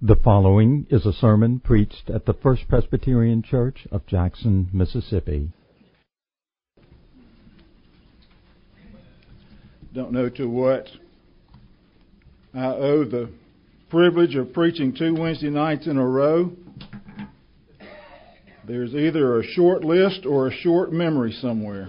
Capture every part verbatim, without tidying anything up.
The following is a sermon preached at the First Presbyterian Church of Jackson, Mississippi. Don't know to what I owe the privilege of preaching two Wednesday nights in a row. There's either a short list or a short memory somewhere.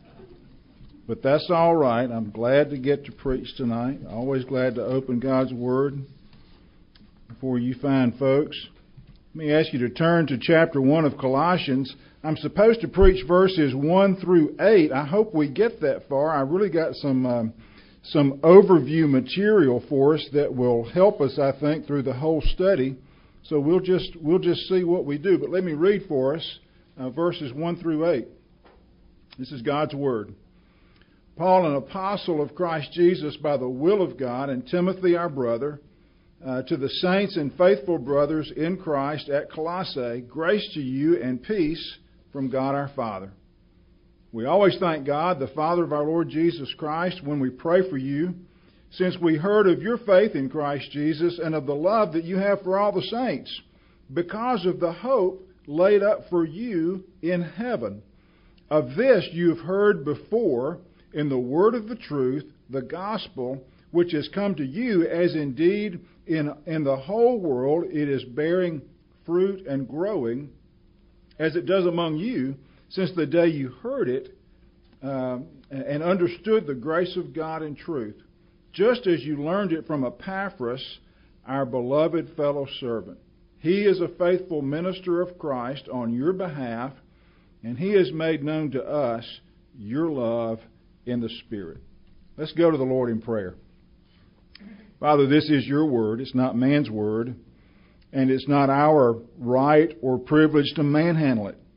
But that's all right. I'm glad to get to preach tonight. Always glad to open God's Word before you fine folks. Let me ask you to turn to chapter one of Colossians. I'm supposed to preach verses one through eight. I hope we get that far. I really got some um, some overview material for us that will help us, I think, through the whole study. So we'll just we'll just see what we do. But let me read for us uh, verses one through eight. This is God's Word. Paul, an apostle of Christ Jesus by the will of God, and Timothy, our brother, uh, to the saints and faithful brothers in Christ at Colossae, grace to you and peace from God our Father. We always thank God, the Father of our Lord Jesus Christ, when we pray for you, since we heard of your faith in Christ Jesus and of the love that you have for all the saints, because of the hope laid up for you in heaven. Of this you have heard before in the word of the truth, the gospel, which has come to you, as indeed in, in the whole world it is bearing fruit and growing, as it does among you, since the day you heard it um, and understood the grace of God in truth, just as you learned it from Epaphras, our beloved fellow servant. He is a faithful minister of Christ on your behalf, and he has made known to us your love in the Spirit. Let's go to the Lord in prayer. Father, this is your word. It's not man's word, and it's not our right or privilege to manhandle it.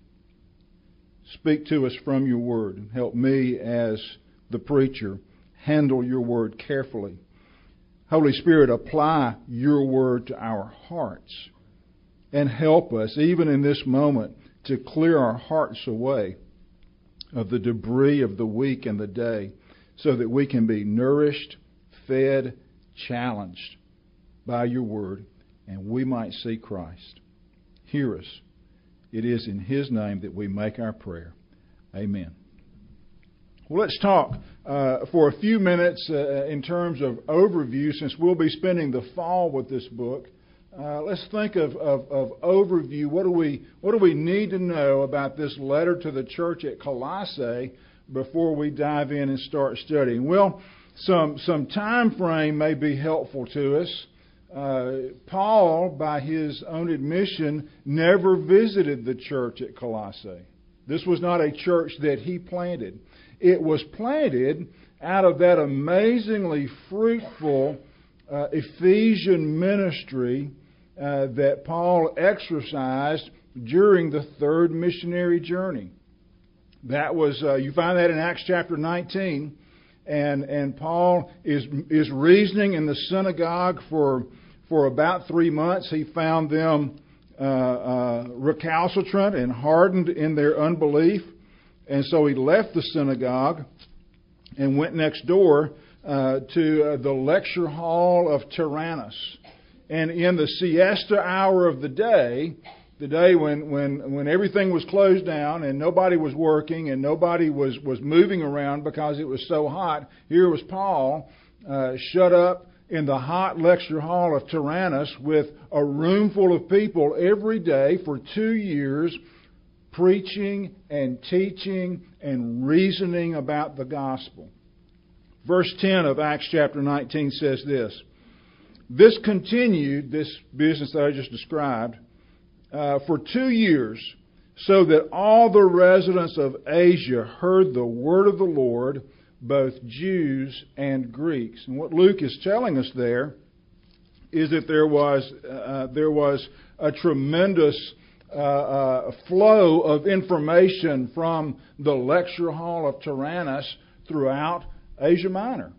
Speak to us from your word and help me as the preacher handle your word carefully. Holy Spirit, apply your word to our hearts and help us, even in this moment, to clear our hearts away of the debris of the week and the day, so that we can be nourished, fed, challenged by your word, and we might see Christ. Hear us. It is in his name that we make our prayer. Amen. Well, let's talk uh, for a few minutes uh, in terms of overview, since we'll be spending the fall with this book. Uh, let's think of, of, of overview. What do we what do we need to know about this letter to the church at Colossae before we dive in and start studying? Well, some some time frame may be helpful to us. Uh, Paul, by his own admission, never visited the church at Colossae. This was not a church that he planted. It was planted out of that amazingly fruitful uh, Ephesian ministry uh, that Paul exercised during the third missionary journey. That was uh, you find that in Acts chapter nineteen, and and Paul is is reasoning in the synagogue for for about three months. He found them uh, uh, recalcitrant and hardened in their unbelief, and so he left the synagogue and went next door uh, to uh, the lecture hall of Tyrannus. And in the siesta hour of the day, the day when, when, when everything was closed down and nobody was working and nobody was, was moving around because it was so hot, here was Paul uh, shut up in the hot lecture hall of Tyrannus with a room full of people every day for two years, preaching and teaching and reasoning about the gospel. Verse ten of Acts chapter nineteen says this: this continued, this business that I just described, uh, for two years, so that all the residents of Asia heard the word of the Lord, both Jews and Greeks. And what Luke is telling us there is that there was uh, there was a tremendous uh, uh, flow of information from the lecture hall of Tyrannus throughout Asia Minor.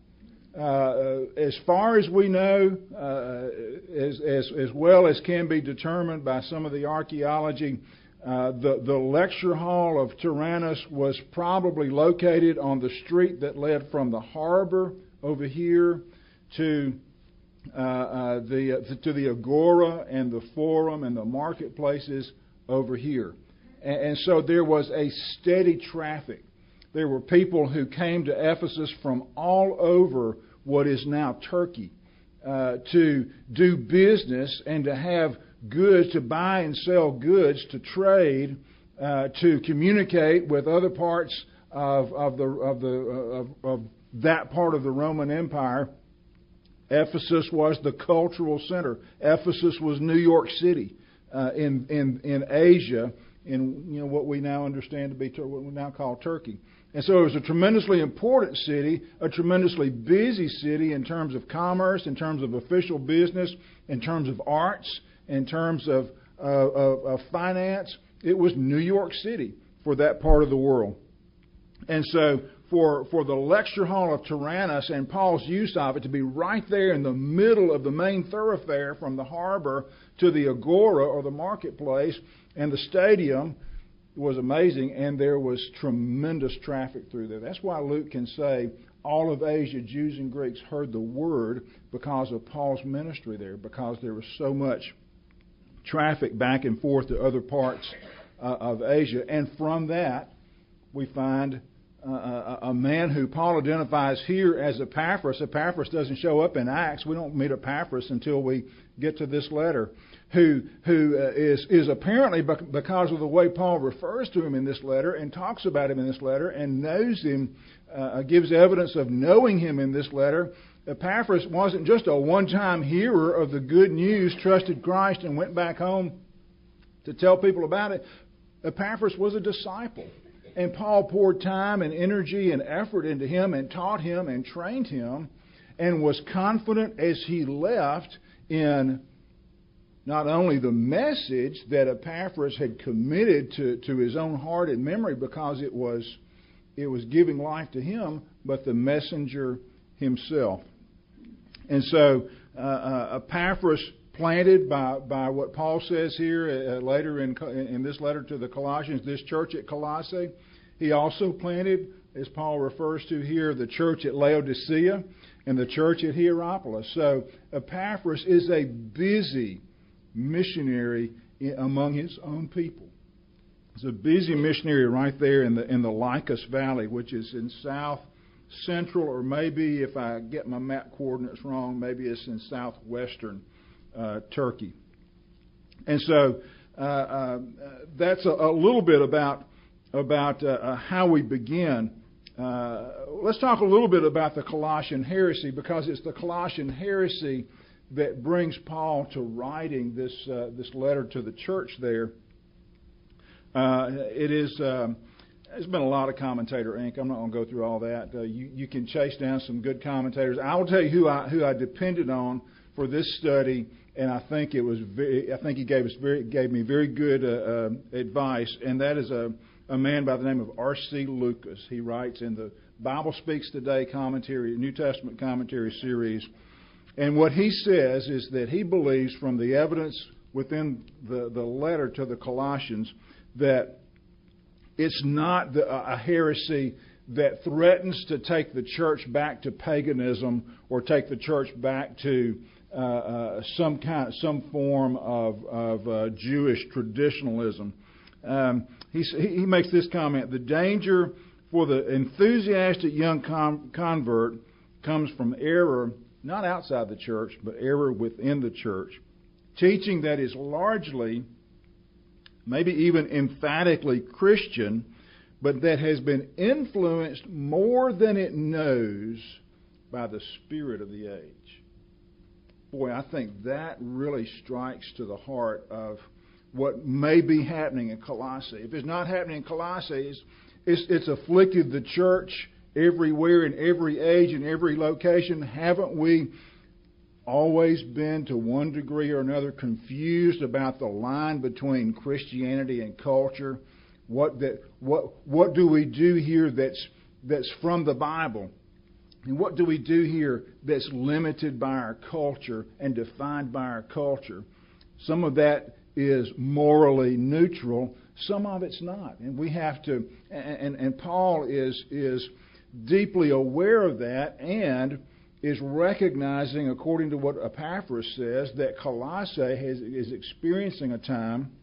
Uh, as far as we know, uh, as, as, as well as can be determined by some of the archaeology, uh, the, the lecture hall of Tyrannus was probably located on the street that led from the harbor over here to uh, uh, the, uh, to the agora and the forum and the marketplaces over here. And, and so there was a steady traffic. There were people who came to Ephesus from all over what is now Turkey uh, to do business and to have goods, to buy and sell goods, to trade, uh, to communicate with other parts of, of the of the of, of that part of the Roman Empire. Ephesus was the cultural center. Ephesus was New York City uh, in in in Asia, in you know what we now understand to be what we now call Turkey. And so it was a tremendously important city, a tremendously busy city in terms of commerce, in terms of official business, in terms of arts, in terms of, uh, of, of finance. It was New York City for that part of the world. And so for, for the lecture hall of Tyrannus and Paul's use of it to be right there in the middle of the main thoroughfare from the harbor to the agora or the marketplace and the stadium was amazing, and there was tremendous traffic through there. That's why Luke can say all of Asia, Jews and Greeks, heard the word because of Paul's ministry there, because there was so much traffic back and forth to other parts uh, of Asia. And from that, we find uh, a, a man who Paul identifies here as Epaphras. Epaphras doesn't show up in Acts. We don't meet Epaphras until we get to this letter. Who who uh, is is apparently because of the way Paul refers to him in this letter and talks about him in this letter and knows him, uh, gives evidence of knowing him in this letter. Epaphras wasn't just a one-time hearer of the good news, trusted Christ, and went back home to tell people about it. Epaphras was a disciple, and Paul poured time and energy and effort into him and taught him and trained him, and was confident as he left in not only the message that Epaphras had committed to, to his own heart and memory because it was it was giving life to him, but the messenger himself. And so uh, uh, Epaphras, planted by, by what Paul says here uh, later in, in this letter to the Colossians, this church at Colossae. He also planted, as Paul refers to here, the church at Laodicea and the church at Hierapolis. So Epaphras is a busy missionary among his own people. He's a busy missionary right there in the in the Lycus Valley, which is in south central, or maybe if I get my map coordinates wrong, maybe it's in southwestern uh, Turkey. And so uh, uh, that's a, a little bit about about uh, how we begin. Uh, let's talk a little bit about the Colossian heresy, because it's the Colossian heresy that brings Paul to writing this uh, this letter to the church there. Uh, it is um, there's been a lot of commentator ink. I'm not going to go through all that. Uh, you you can chase down some good commentators. I will tell you who I who I depended on for this study, and I think it was very, I think he gave us very gave me very good uh, uh, advice, and that is a a man by the name of R C Lucas. He writes in the Bible Speaks Today commentary, New Testament commentary series. And what he says is that he believes from the evidence within the, the letter to the Colossians that it's not the, a heresy that threatens to take the church back to paganism or take the church back to uh, uh, some kind, some form of, of uh, Jewish traditionalism. Um, he, he makes this comment: the danger for the enthusiastic young con- convert comes from error, not outside the church, but error within the church. Teaching that is largely, maybe even emphatically Christian, but that has been influenced more than it knows by the spirit of the age. Boy, I think that really strikes to the heart of what may be happening in Colossae. If it's not happening in Colossae, it's, it's, it's afflicted the church everywhere, in every age, in every location. Haven't we always been, to one degree or another, confused about the line between Christianity and culture? What that what what do we do here that's that's from the Bible? And what do we do here that's limited by our culture and defined by our culture? Some of that is morally neutral. Some of it's not. And we have to, and, and Paul is is deeply aware of that, and is recognizing, according to what Epaphras says, that Colossae has, is experiencing a time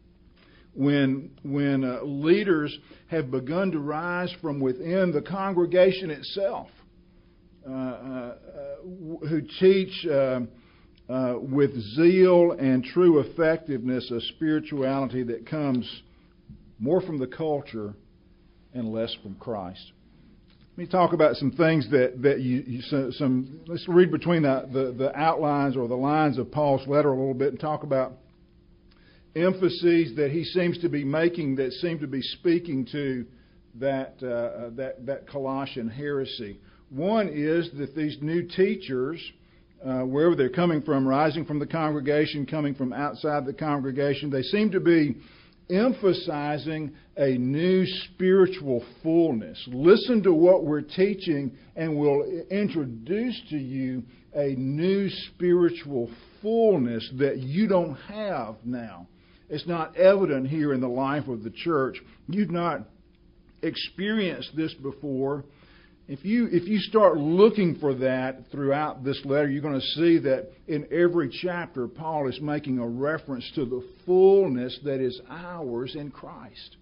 when, when uh, leaders have begun to rise from within the congregation itself, uh, uh, who teach uh, uh, with zeal and true effectiveness a spirituality that comes more from the culture and less from Christ. Let me talk about some things that, that you, you some, some, let's read between the, the, the outlines or the lines of Paul's letter a little bit and talk about emphases that he seems to be making that seem to be speaking to that, uh, that, that Colossian heresy. One is that these new teachers, uh, wherever they're coming from, rising from the congregation, coming from outside the congregation, they seem to be emphasizing a new spiritual fullness. Listen to what we're teaching and we'll introduce to you a new spiritual fullness that you don't have now. It's not evident here in the life of the church. You've not experienced this before. If you if you start looking for that throughout this letter, you're going to see that in every chapter, Paul is making a reference to the fullness that is ours in Christ.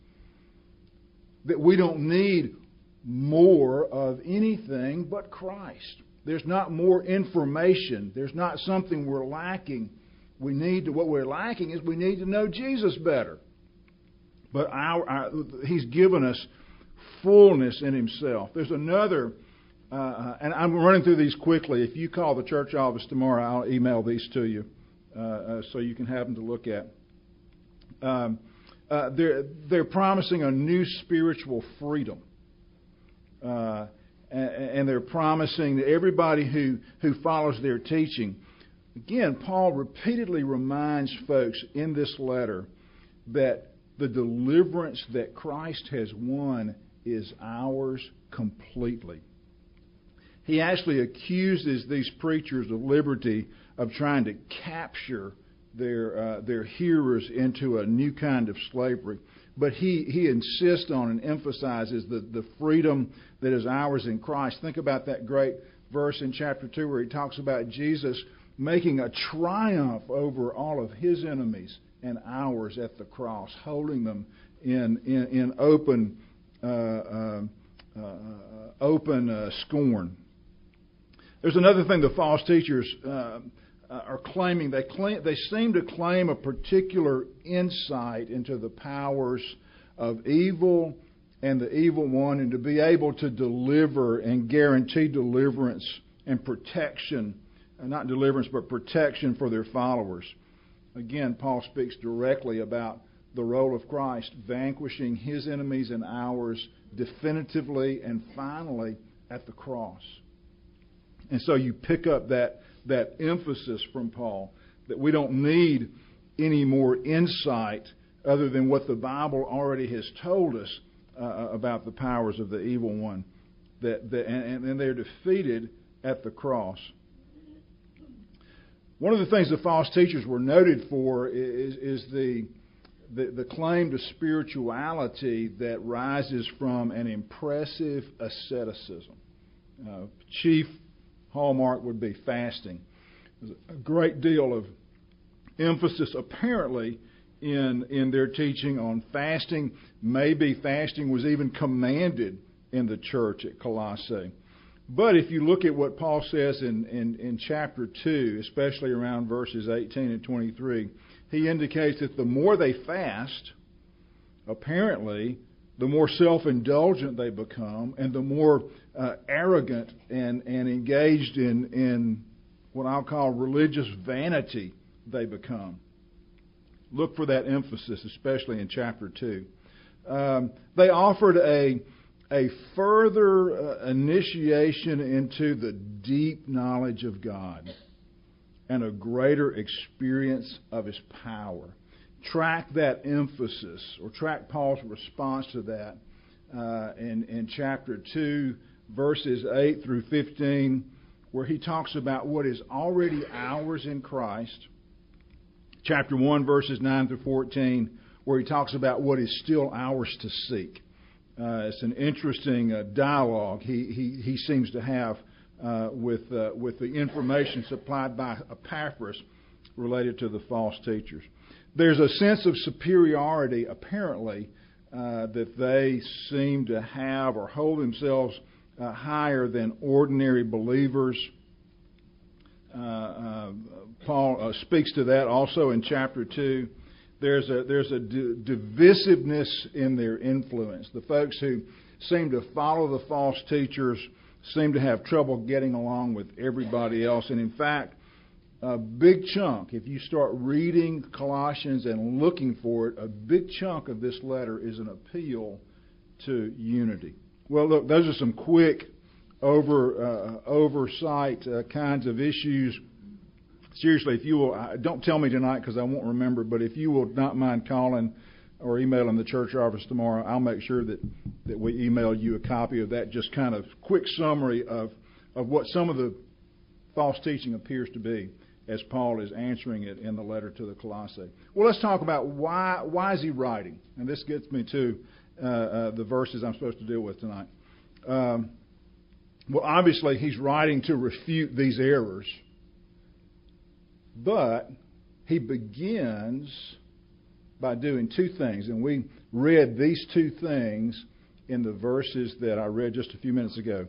That we don't need more of anything but Christ. There's not more information. There's not something we're lacking. We need to, what we're lacking is we need to know Jesus better. But our, our He's given us fullness in Himself. There's another, uh, and I'm running through these quickly. If you call the church office tomorrow, I'll email these to you uh, uh, so you can have them to look at. Um, uh, they're, they're promising a new spiritual freedom. Uh, and, and they're promising that everybody who, who follows their teaching. Again, Paul repeatedly reminds folks in this letter that the deliverance that Christ has won is ours completely. He actually accuses these preachers of liberty of trying to capture their uh, their hearers into a new kind of slavery. But he, he insists on and emphasizes the, the freedom that is ours in Christ. Think about that great verse in chapter two where he talks about Jesus making a triumph over all of His enemies and ours at the cross, holding them in in, in open uh, uh, uh, open uh, scorn. There's another thing the false teachers uh, are claiming. They claim they seem to claim a particular insight into the powers of evil and the evil one, and to be able to deliver and guarantee deliverance and protection, not deliverance but protection for their followers. Again, Paul speaks directly about the role of Christ vanquishing His enemies and ours definitively and finally at the cross. And so you pick up that, that emphasis from Paul that we don't need any more insight other than what the Bible already has told us uh, about the powers of the evil one. That, that and, and they're defeated at the cross. One of the things the false teachers were noted for is, is the, the the claim to spirituality that rises from an impressive asceticism. Uh, chief hallmark would be fasting. There's a great deal of emphasis, apparently, in in their teaching on fasting. Maybe fasting was even commanded in the church at Colossae. But if you look at what Paul says in, in, in chapter two, especially around verses eighteen and twenty-three, he indicates that the more they fast, apparently, the more self-indulgent they become and the more uh, arrogant and, and engaged in, in what I'll call religious vanity they become. Look for that emphasis, especially in chapter two. Um, they offered a a further uh, initiation into the deep knowledge of God and a greater experience of His power. Track that emphasis, or track Paul's response to that uh, in, in chapter two, verses eight through fifteen, where he talks about what is already ours in Christ. Chapter one, verses nine through fourteen, where he talks about what is still ours to seek. Uh, it's an interesting uh, dialogue he, he, he seems to have uh, with uh, with the information supplied by Epaphras related to the false teachers. There's a sense of superiority, apparently, uh, that they seem to have or hold themselves uh, higher than ordinary believers. Uh, uh, Paul uh, speaks to that also in chapter two. There's a there's a d- divisiveness in their influence. The folks who seem to follow the false teachers seem to have trouble getting along with everybody else. And in fact, a big chunk, if you start reading Colossians and looking for it, a big chunk of this letter is an appeal to unity. Well, look, those are some quick over uh, oversight uh, kinds of issues. Seriously, if you will, uh, don't tell me tonight because I won't remember, but if you will not mind calling or emailing the church office tomorrow, I'll make sure that, that we email you a copy of that just kind of quick summary of, of what some of the false teaching appears to be as Paul is answering it in the letter to the Colossae. Well, let's talk about why why is he writing? And this gets me to uh, uh, the verses I'm supposed to deal with tonight. Um, well, obviously, he's writing to refute these errors, but he begins by doing two things. And we read these two things in the verses that I read just a few minutes ago.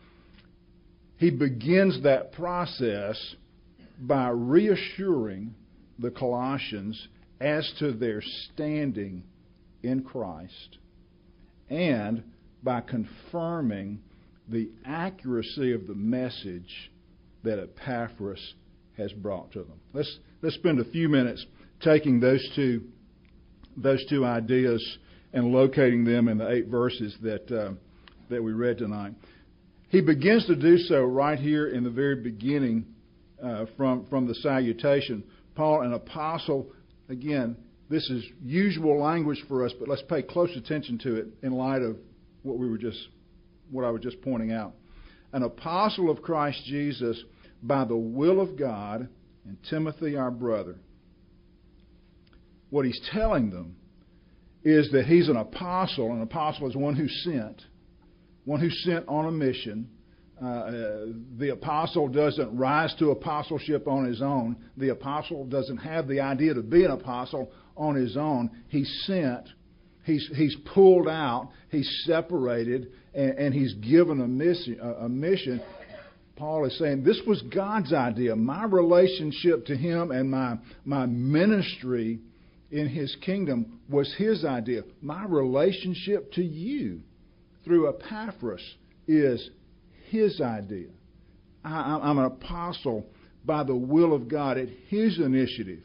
He begins that process by reassuring the Colossians as to their standing in Christ and by confirming the accuracy of the message that Epaphras has brought to them. Let's let's spend a few minutes taking those two those two ideas and locating them in the eight verses that uh, that we read tonight. He begins to do so right here in the very beginning uh, from from the salutation. Paul, an apostle, again, this is usual language for us, but let's pay close attention to it in light of what we were just what I was just pointing out. An apostle of Christ Jesus by the will of God, and Timothy our brother. What he's telling them is that he's an apostle. An apostle is one who sent, one who sent on a mission. Uh, the apostle doesn't rise to apostleship on his own. The apostle doesn't have the idea to be an apostle on his own. He's sent. He's he's pulled out. He's separated, and, and he's given a mission. A, a mission. Paul is saying this was God's idea. My relationship to Him and my my ministry in His kingdom was His idea. My relationship to you through Epaphras is His idea. I, I'm an apostle by the will of God at His initiative.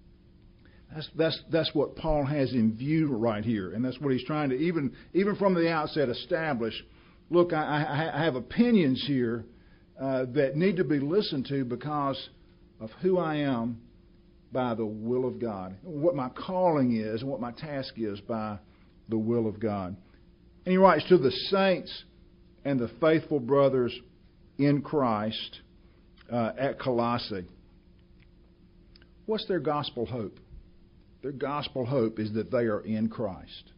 That's that's that's what Paul has in view right here, and that's what he's trying to even even from the outset establish. Look, I, I, I have opinions here uh, that need to be listened to because of who I am by the will of God, what my calling is, and what my task is by the will of God. And he writes to the saints and the faithful brothers in Christ uh, at Colossae. What's their gospel hope? Their gospel hope is that they are in Christ.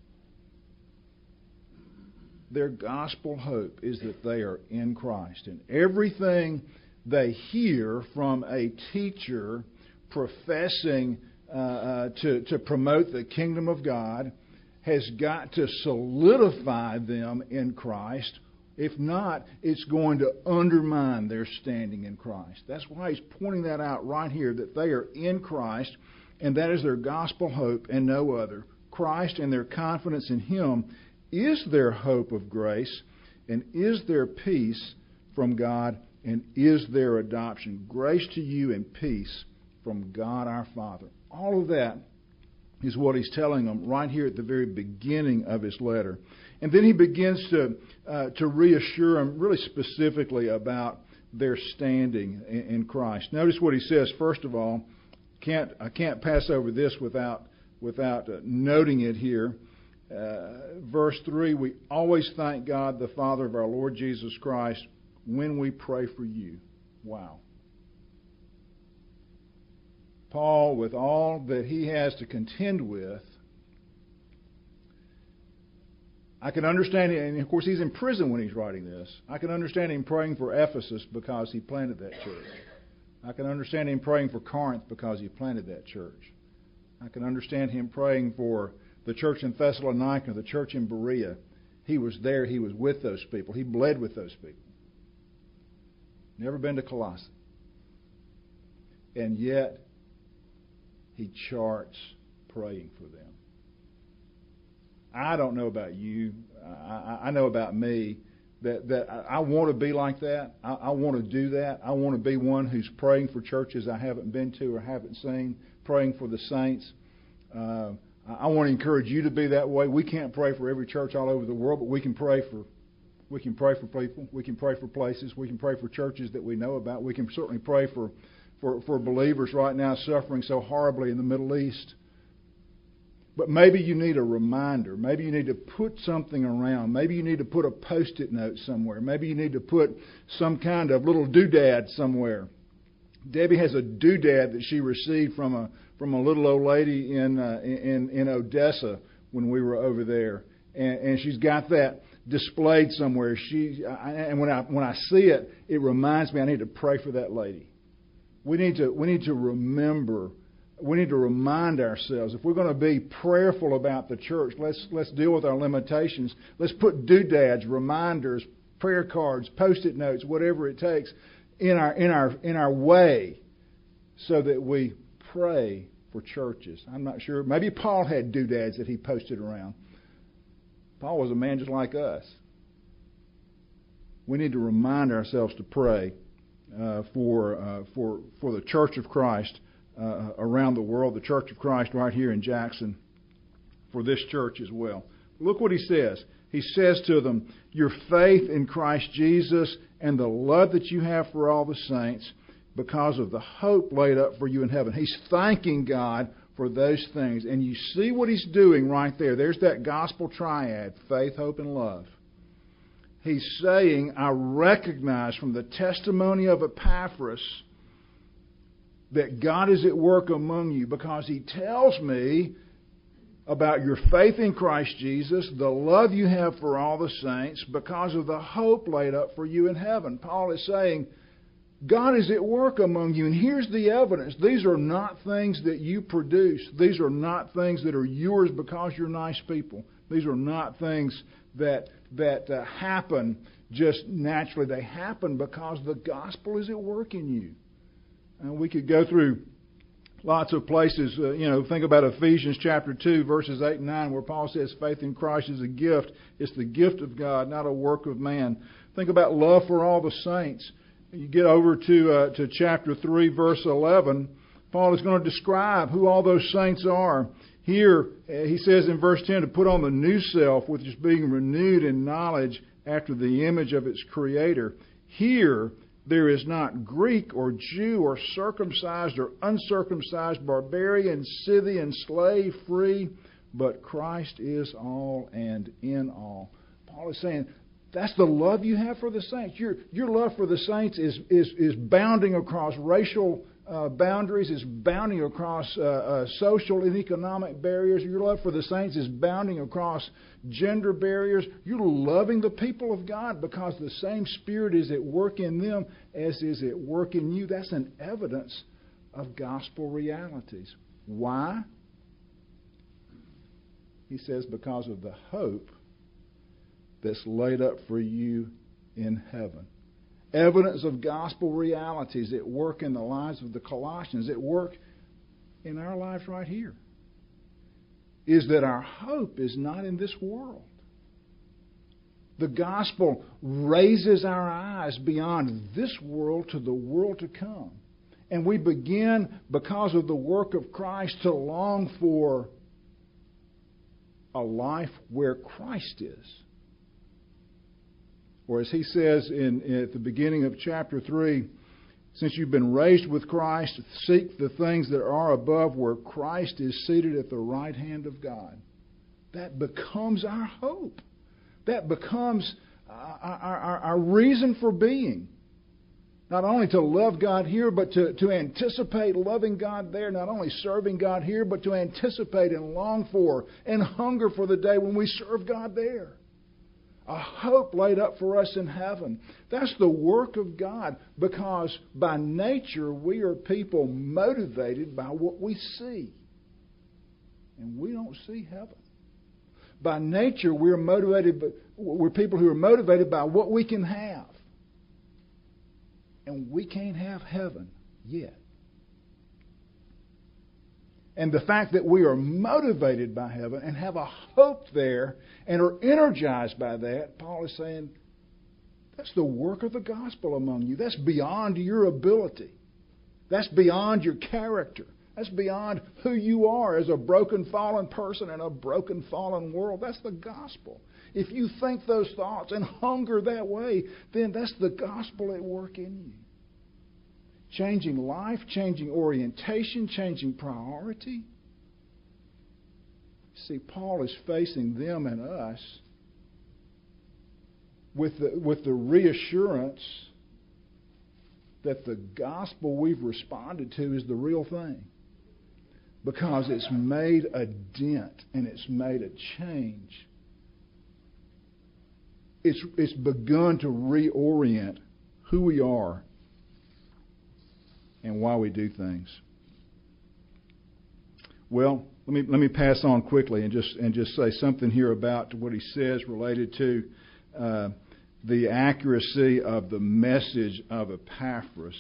Their gospel hope is that they are in Christ. And everything they hear from a teacher professing uh, uh, to, to promote the kingdom of God has got to solidify them in Christ. If not, it's going to undermine their standing in Christ. That's why he's pointing that out right here, that they are in Christ, and that is their gospel hope and no other. Christ and their confidence in Him is their hope of grace and is their peace from God and is their adoption. Grace to you and peace from God our Father. All of that is what he's telling them right here at the very beginning of his letter. And then he begins to uh, to reassure them really specifically about their standing in, in Christ. Notice what he says, first of all. Can't I can't pass over this without without uh, noting it here. Uh, verse three, we always thank God, the Father of our Lord Jesus Christ, when we pray for you. Wow. Paul, with all that he has to contend with, I can understand it, and of course he's in prison when he's writing this. I can understand him praying for Ephesus because he planted that church. I can understand him praying for Corinth because he planted that church. I can understand him praying for the church in Thessalonica, the church in Berea. He was there. He was with those people. He bled with those people. Never been to Colossae. And yet, he charts praying for them. I don't know about you. I, I know about me that, that I, I want to be like that. I, I want to do that. I want to be one who's praying for churches I haven't been to or haven't seen, praying for the saints. Uh, I want to encourage you to be that way. We can't pray for every church all over the world, but we can pray for we can pray for people. We can pray for places. We can pray for churches that we know about. We can certainly pray for, for, for believers right now suffering so horribly in the Middle East. But maybe you need a reminder. Maybe you need to put something around. Maybe you need to put a Post-it note somewhere. Maybe you need to put some kind of little doodad somewhere. Debbie has a doodad that she received from a from a little old lady in uh, in in Odessa when we were over there, and, and she's got that displayed somewhere. She I, and when I when I see it, it reminds me I need to pray for that lady. We need to we need to remember. We need to remind ourselves, if we're going to be prayerful about the church, let's let's deal with our limitations. Let's put doodads, reminders, prayer cards, Post-it notes, whatever it takes, in our in our in our way, so that we pray for churches. I'm not sure. Maybe Paul had doodads that he posted around. Paul was a man just like us. We need to remind ourselves to pray uh, for uh, for for the Church of Christ. Uh, around the world, the Church of Christ right here in Jackson, for this church as well. Look what he says. He says to them, your faith in Christ Jesus and the love that you have for all the saints because of the hope laid up for you in heaven. He's thanking God for those things. And you see what he's doing right there. There's that gospel triad, faith, hope, and love. He's saying, I recognize from the testimony of Epaphras that God is at work among you, because he tells me about your faith in Christ Jesus, the love you have for all the saints, because of the hope laid up for you in heaven. Paul is saying, God is at work among you, and here's the evidence. These are not things that you produce. These are not things that are yours because you're nice people. These are not things that, that uh, happen just naturally. They happen because the gospel is at work in you. And we could go through lots of places. Uh, you know, think about Ephesians chapter two, verses eight and nine, where Paul says faith in Christ is a gift. It's the gift of God, not a work of man. Think about love for all the saints. You get over to uh, to chapter three, verse eleven. Paul is going to describe who all those saints are. Here, uh, he says in verse ten, to put on the new self, which is being renewed in knowledge after the image of its Creator. Here, there is not Greek or Jew or circumcised or uncircumcised, barbarian, Scythian, slave, free, but Christ is all and in all. Paul is saying that's the love you have for the saints. Your your love for the saints is is is bounding across racial uh, boundaries, is bounding across uh, uh, social and economic barriers. Your love for the saints is bounding across gender barriers. You're loving the people of God because the same Spirit is at work in them as is at work in you. That's an evidence of gospel realities. Why? He says because of the hope that's laid up for you in heaven. Evidence of gospel realities at work in the lives of the Colossians, at work in our lives right here, is that our hope is not in this world. The gospel raises our eyes beyond this world to the world to come. And we begin, because of the work of Christ, to long for a life where Christ is. Or as he says in, at the beginning of chapter three, since you've been raised with Christ, seek the things that are above where Christ is seated at the right hand of God. That becomes our hope. That becomes our, our, our reason for being. Not only to love God here, but to, to anticipate loving God there. Not only serving God here, but to anticipate and long for and hunger for the day when we serve God there. A hope laid up for us in heaven. That's the work of God, because by nature we are people motivated by what we see. And we don't see heaven. By nature we're motivated, by, we're people who are motivated by what we can have. And we can't have heaven yet. And the fact that we are motivated by heaven and have a hope there and are energized by that, Paul is saying, that's the work of the gospel among you. That's beyond your ability. That's beyond your character. That's beyond who you are as a broken, fallen person in a broken, fallen world. That's the gospel. If you think those thoughts and hunger that way, then that's the gospel at work in you. Changing life, changing orientation, changing priority. See, Paul is facing them and us with the, with the reassurance that the gospel we've responded to is the real thing. Because it's made a dent and it's made a change. It's, it's begun to reorient who we are and why we do things. Well, let me let me pass on quickly and just and just say something here about what he says related to uh, the accuracy of the message of Epaphras.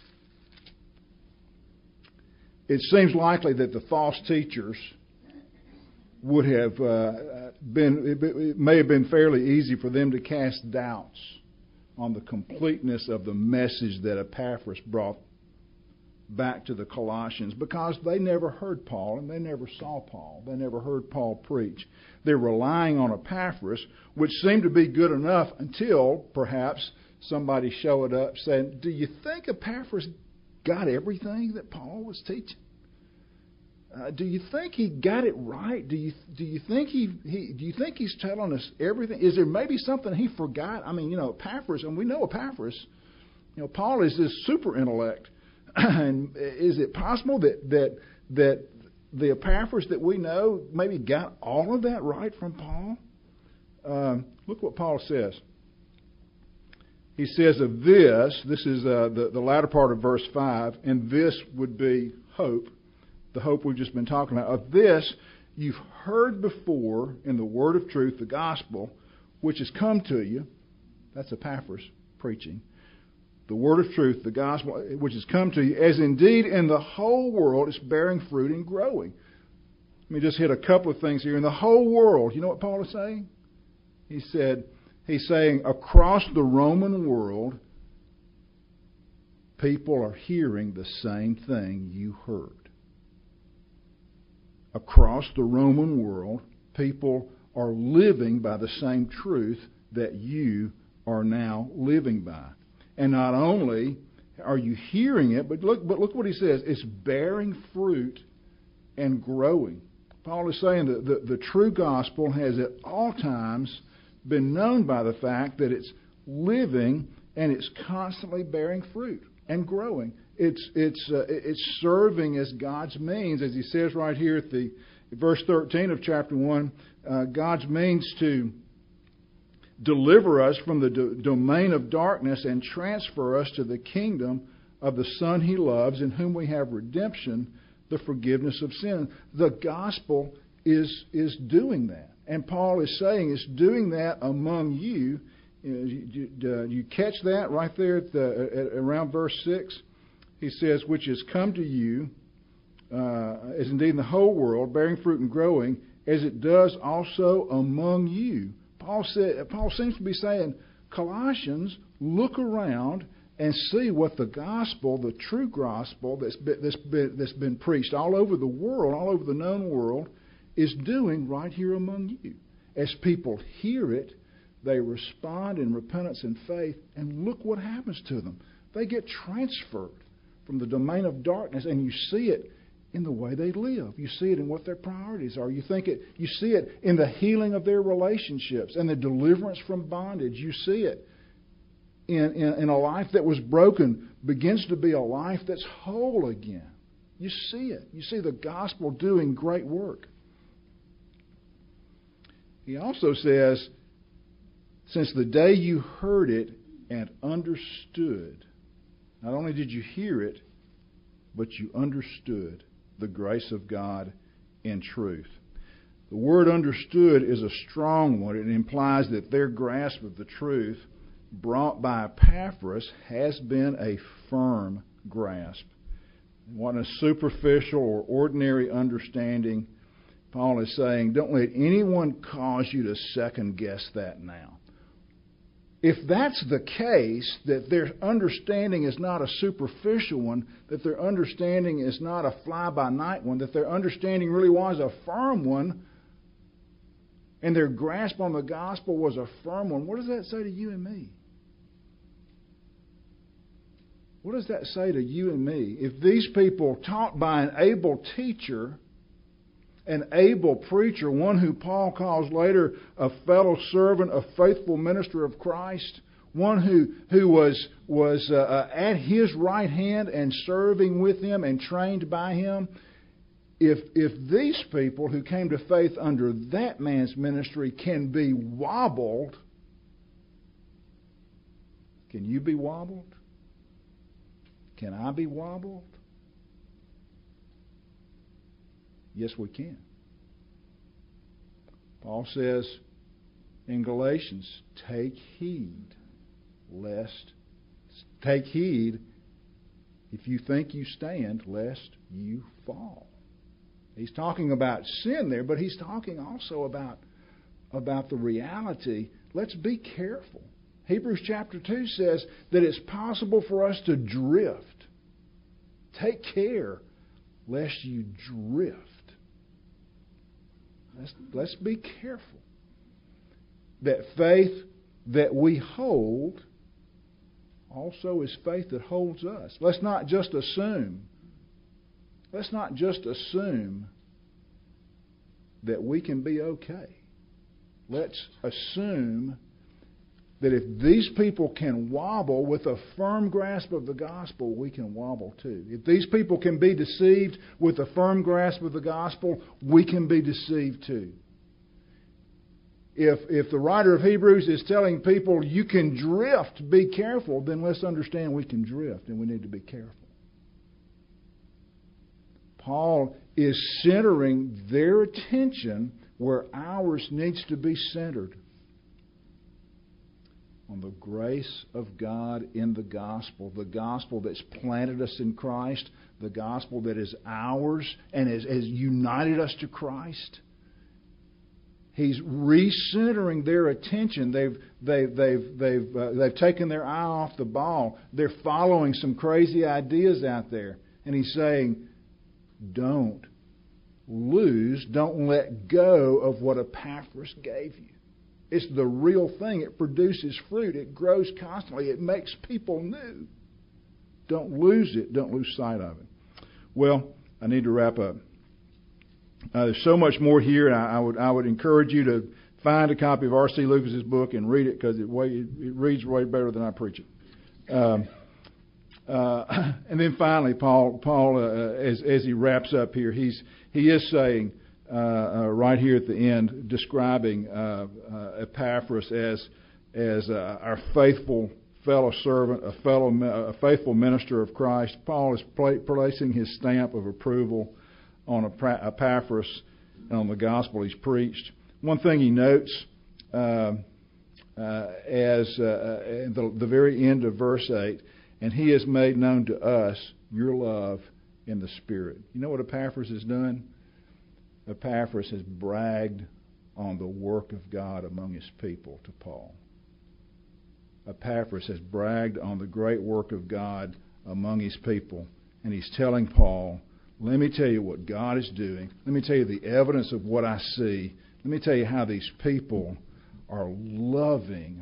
It seems likely that the false teachers would have uh, been, it may have been fairly easy for them to cast doubts on the completeness of the message that Epaphras brought back to the Colossians, because they never heard Paul and they never saw Paul. They never heard Paul preach. They're relying on Epaphras, which seemed to be good enough until perhaps somebody showed up saying, do you think Epaphras got everything that Paul was teaching? Uh, do you think he got it right? Do you do you think he, he do you think he's telling us everything? Is there maybe something he forgot? I mean, you know, Epaphras, and we know Epaphras. You know, Paul is this super intellect, and is it possible that that that the Epaphras that we know maybe got all of that right from Paul? Um, look what Paul says. He says of this, this is uh, the, the latter part of verse five, and this would be hope, the hope we've just been talking about. Of this you've heard before in the word of truth, the gospel, which has come to you. That's Epaphras preaching. The word of truth, the gospel, which has come to you, as indeed in the whole world it's bearing fruit and growing. Let me just hit a couple of things here. In the whole world, you know what Paul is saying? He said, He's saying across the Roman world, people are hearing the same thing you heard. Across the Roman world, people are living by the same truth that you are now living by. And not only are you hearing it, but look, but look what he says. It's bearing fruit and growing. Paul is saying that the, the true gospel has at all times been known by the fact that it's living and it's constantly bearing fruit and growing. It's it's uh, it's serving as God's means, as he says right here at the verse thirteen of chapter one. Uh, God's means to deliver us from the do- domain of darkness and transfer us to the kingdom of the Son He loves, in whom we have redemption, the forgiveness of sin. The gospel is is doing that. And Paul is saying it's doing that among you. You, know, you, you, uh, you catch that right there at the, at, around verse six? He says, which has come to you, uh, as indeed in the whole world, bearing fruit and growing, as it does also among you. Paul said. Paul seems to be saying, Colossians, look around and see what the gospel, the true gospel that's been, that's been, that's been preached all over the world, all over the known world, is doing right here among you. As people hear it, they respond in repentance and faith, and look what happens to them. They get transferred from the domain of darkness, and you see it in the way they live. You see it in what their priorities are. You think it. You see it in the healing of their relationships and the deliverance from bondage. You see it in, in, in a life that was broken begins to be a life that's whole again. You see it. You see the gospel doing great work. He also says, since the day you heard it and understood, not only did you hear it, but you understood the grace of God in truth. The word understood is a strong one. It implies that their grasp of the truth brought by Epaphras has been a firm grasp. It wasn't a superficial or ordinary understanding. Paul is saying, don't let anyone cause you to second guess that now. If that's the case, that their understanding is not a superficial one, that their understanding is not a fly-by-night one, that their understanding really was a firm one, and their grasp on the gospel was a firm one, what does that say to you and me? What does that say to you and me? If these people taught by an able teacher, an able preacher, one who Paul calls later a fellow servant, a faithful minister of Christ, one who, who was, was uh, at his right hand and serving with him and trained by him, if, if these people who came to faith under that man's ministry can be wobbled, can you be wobbled? Can I be wobbled? Yes, we can. Paul says in Galatians, take heed lest, take heed if you think you stand, lest you fall. He's talking about sin there, but he's talking also about, about the reality. Let's be careful. Hebrews chapter two says that it's possible for us to drift. Take care lest you drift. Let's, let's be careful. That faith that we hold also is faith that holds us. Let's not just assume. Let's not just assume that we can be okay. Let's assume that if these people can wobble with a firm grasp of the gospel, we can wobble too. If these people can be deceived with a firm grasp of the gospel, we can be deceived too. If, if the writer of Hebrews is telling people you can drift, be careful, then let's understand we can drift and we need to be careful. Paul is centering their attention where ours needs to be centered. On the grace of God in the gospel, the gospel that's planted us in Christ, the gospel that is ours and has, has united us to Christ. He's recentering their attention. They've they've they've they've uh, they've taken their eye off the ball. They're following some crazy ideas out there, and he's saying, "Don't lose, don't let go of what Epaphras gave you. It's the real thing. It produces fruit. It grows constantly. It makes people new. Don't lose it. Don't lose sight of it." Well, I need to wrap up. Uh, there's so much more here, and I, I would I would encourage you to find a copy of R C Lucas's book and read it because it, way, it, it reads way better than I preach it. Um, uh, and then finally, Paul Paul uh, as as he wraps up here, he's he is saying. Uh, uh, right here at the end, describing uh, uh, Epaphras as as uh, our faithful fellow servant, a fellow, a faithful minister of Christ. Paul is pla- placing his stamp of approval on Epaphras and on the gospel he's preached. One thing he notes uh, uh, as uh, at the, the very end of verse eight, and he has made known to us your love in the Spirit. You know what Epaphras has done? Epaphras has bragged on the work of God among his people to Paul. Epaphras has bragged on the great work of God among his people. And he's telling Paul, let me tell you what God is doing. Let me tell you the evidence of what I see. Let me tell you how these people are loving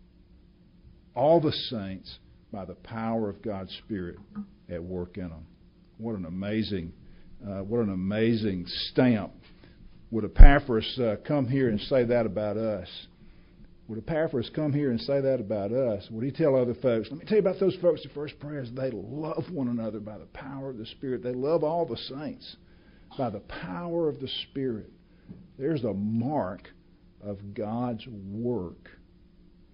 all the saints by the power of God's Spirit at work in them. What an amazing Uh, what an amazing stamp. Would Epaphras uh, come here and say that about us? Would Epaphras come here and say that about us? Would he tell other folks, let me tell you about those folks at First Prayers, they love one another by the power of the Spirit. They love all the saints by the power of the Spirit. There's a mark of God's work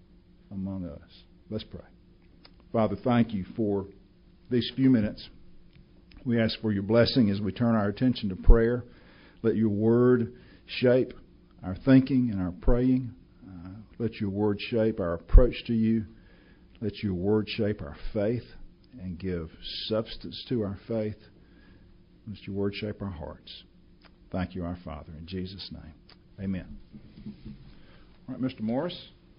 among us. Let's pray. Father, thank you for these few minutes. We ask for your blessing as we turn our attention to prayer. Let your word shape our thinking and our praying. Uh, let your word shape our approach to you. Let your word shape our faith and give substance to our faith. Let your word shape our hearts. Thank you, our Father. In Jesus' name, amen. All right, Mister Morris.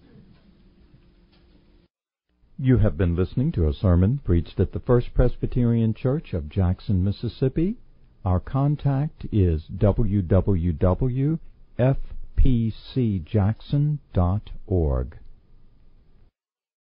You have been listening to a sermon preached at the First Presbyterian Church of Jackson, Mississippi. Our contact is w w w dot f p c jackson dot org.